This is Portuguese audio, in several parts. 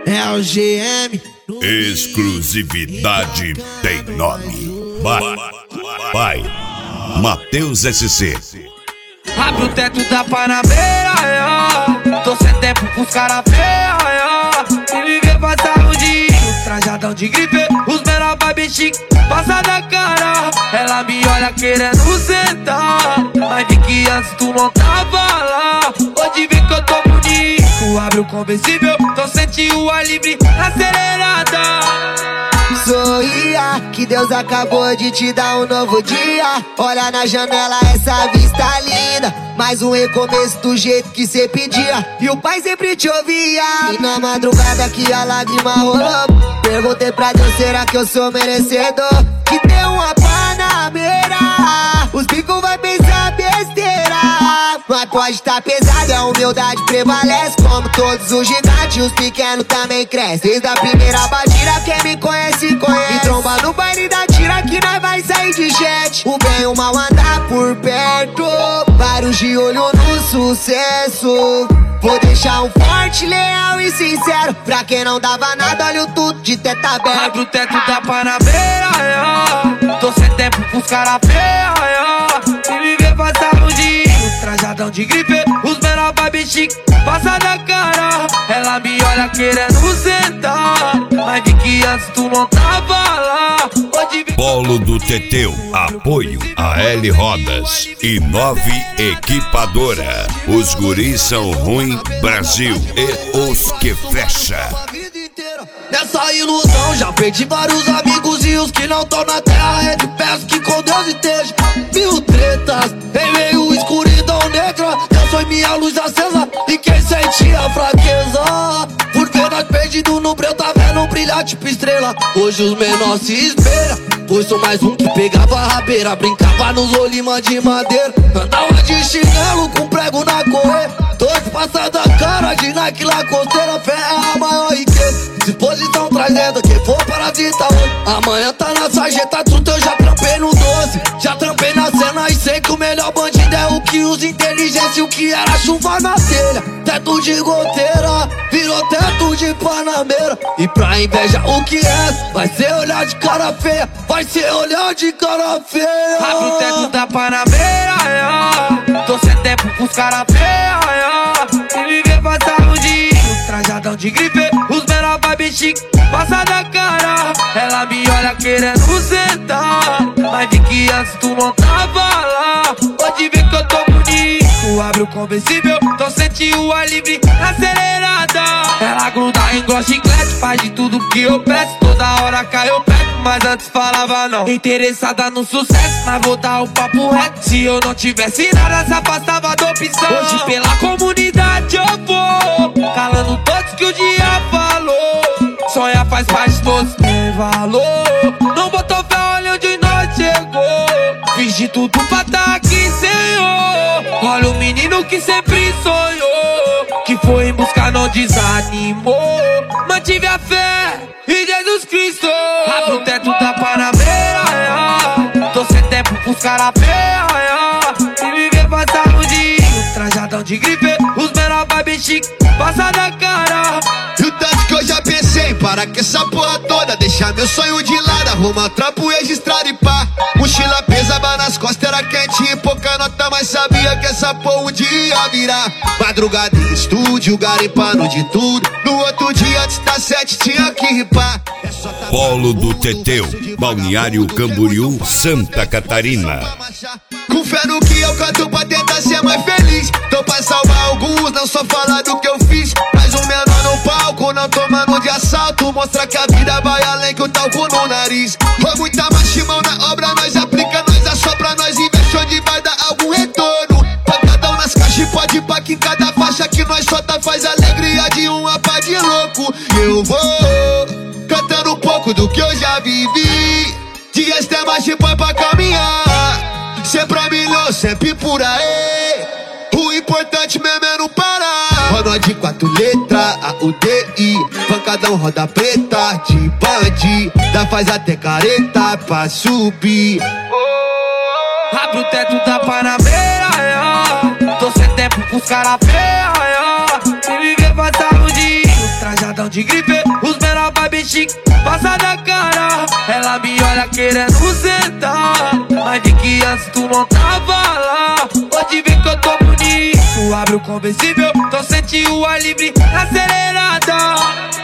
É o GM. Exclusividade tem nome. Vai, Matheus SC. Abre o teto da Panamera, tô sem tempo pros cara feia. Se viver passar um dia, trajadão de gripe, os menor baby chique, passa da cara. Ela me olha querendo sentar, mas vi que antes tu não tava lá. Hoje vê que eu tô bonito, abre o conversível, tô sentindo o ar livre, acelerada. Sorria, que Deus acabou de te dar um novo dia. Olha na janela essa vista linda, mais um recomeço do jeito que cê pedia, e o pai sempre te ouvia. E na madrugada que a lágrima rolou, perguntei pra Deus, será que eu sou merecedor de ter uma Panamera? Os picos vai pensar besteira, mas pode tá pesado, a humildade prevalece. Como todos os gigantes, os pequenos também crescem. Desde a primeira batida, quem me conhece, conhece. E tromba no baile da tira que nós vai sair de jet. O bem e o mal andar por perto, vários de olho no sucesso. Vou deixar um forte, leal e sincero pra quem não dava nada, olha o tudo de teto aberto. Abre o teto da Panamera, tô sem tempo pros cara feia. Se viver passar um dia, trajadão de gripe, os menor baby chique, passa da cara. Ela me olha querendo sentar, mas vi que antes tu não tava lá. Polo do Teteu, apoio a L Rodas e 9 Equipadora. Os guris são ruim Brasil e os que fecha. Nessa ilusão já perdi vários amigos, e os que não tão na terra, eu peço que com Deus esteja. Mil tretas em meio escuridão negra, eu sou minha luz acesa e quem sente a fraqueza. Por ver nós perdido no breu, tá vendo brilhar tipo estrela. Hoje os menores se espera, pois sou mais um que pegava a rabeira, brincava nos olimã de madeira, andava de chinelo com prego na correia. Dois passada cara de Nike Lacosteira, fé é a maior riqueza. Disposição trazendo quem for parasita hoje. Amanhã tá na sarjeta, truta, eu já trampei no 12. Já trampei na cena e sei que o melhor bandido é o que usa inteligência. E o que era chuva na telha, teto de goteira, virou teto de Panamera. E pra inveja o que é, vai ser olhar de cara feia, vai ser olhar de cara feia. Abre o teto da Panamera, tô sem tempo pros cara feia. Se viver passar um dia, trajadão de gripe, os menor baby chique, passa da cara. Ela me olha querendo sentar, mas vi que antes tu não tava lá. Hoje vê que eu tô bonito, abre o conversível, tô sentindo o ar livre, acelerada. Ela gruda em chiclete, faz de tudo que eu peço, toda hora cai eu perto, mas antes falava não. Interessada no sucesso, mas vou dar o papo reto. Se eu não tivesse nada, se afastava da opção. Hoje pela comunidade eu vou, calando todos que o dia falou. Sonhar faz parte, todos tem valor. Não botou fé, olha onde nós chegou. Fiz de tudo pra tá aqui, Senhor. Olha o menino que sempre sonhou, que foi em busca, não desanimou. Mantive a fé em Jesus Cristo. Abre o teto da Panamera, tô sem tempo pros cara feia. Se viver passar um dia, trajadão de gripe, os menor baby chique, passa da cara. E o tanto que eu já pensei, para que essa porra toda, deixar meu sonho de lado, arrumar trampo, registrar e pá. Mochila pesava nas costas, era quente e pouca nota, mas sabia que essa porra um dia ia virar. Madrugada em estúdio, garimpando de tudo, no outro dia antes das 7 tinha que ripar. Polo do Teteu, Balneário Camboriú, Santa Catarina. Com fé no que eu canto pra tentar ser mais feliz, tô pra salvar alguns, não só falar do que eu fiz. Mas o menor no palco, não tomando de assalto, mostra que a vida vai além que o talco no nariz. Foi muita machimão na obra, nós aplica, nós assopra, nós investe onde vai dar algum retorno. Pancadão nas caixas e pode ir pra que cada faixa que nós solta faz alegria de uma pá de louco. E eu vou cantando um pouco do que eu já vivi, dias tem mais de pão pra caminhar, sempre a milhão, sempre por aí. O importante mesmo é não parar. Roda de 4 letras, A-U-D-I, pancadão roda preta, de bandida, faz até careta pra subir. Abre o teto da Panamera, tô sem tempo pros cara feia. Se viver passar um dia, trajadão trajadão de gripe. Os menor baby chique, passa da cara. Ela me olha querendo sentar, mas de que antes tu não tava lá. Pode ver que eu tô bonito, abre o conversível, então sente o ar livre acelerada.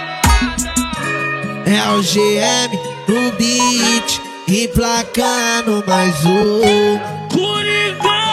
É o GM no beat, emplacando mais um. Coringa!